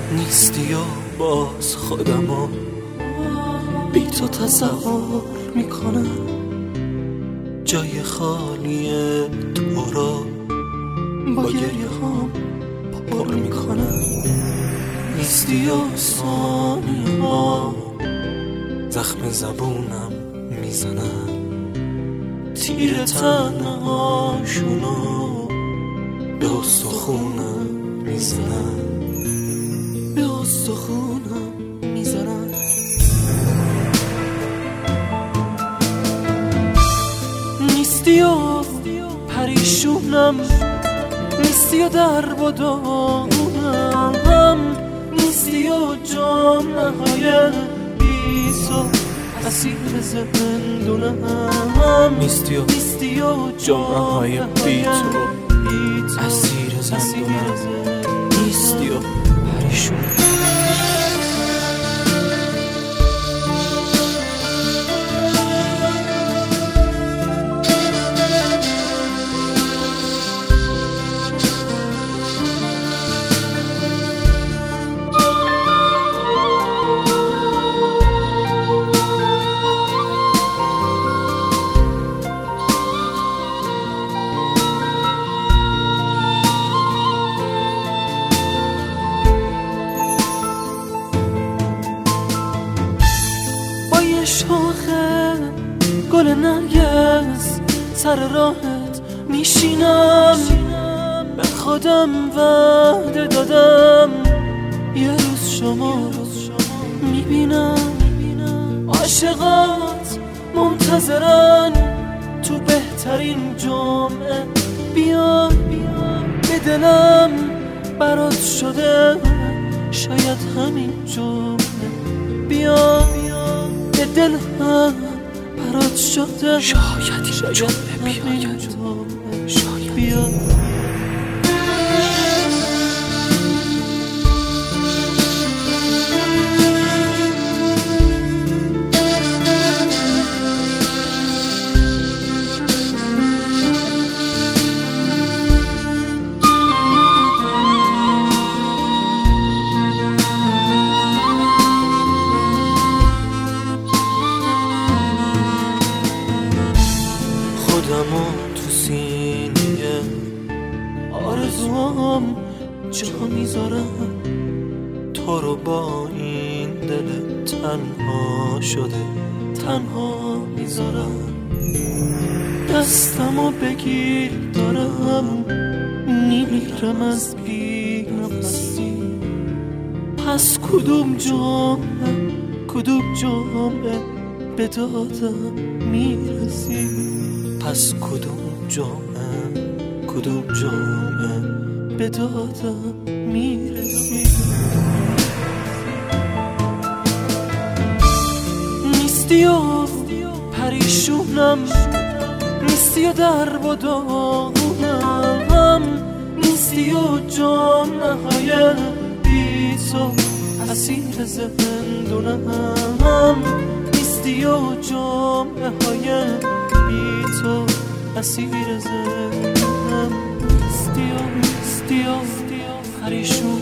نیستی و باز خودمو بی تو تصور میکنم، جای خالی تو را با گریه هم پر میکنم. نیستی و ثانیه ها زخم زبونم میزنم، تیر تنهاشونو به استخونم میزنم، به استخونم میزنم. نیستی و پریشونم، نیستی و درب و داغونم، نیستی و جامعه بی تو اسیر زندونم، نیستی و جامعه بی تو اسیر زندونم، نیستی و پریشونم. شاخه گل نرگس سر راهت میشینم، به خودم وعده دادم یه روز شما میبینم. عاشقات منتظرن تو بهترین جمعه، بیا به دلم برات شده شاید همین جمعه، بیا به دل هم برات شده شاید این جمعه بیاید، شاید بیا. خودمو تو سینه آرزوام جا میذارم، تو رو با این دل تنها شده تنها میذارم. دستمو بگیر دارم میمیرم از بی نفسی، پس کدوم جمعه به دادم میرسی، پس کدوم جمعه به دادم میرسی. نیستی و پریشونم، نیستی و درب و داغونم، نیستی و جامعه های بی تو اسیر زندونم، نیستی و جامعه های بی تو اسیر زندونم. نیستی و پریشون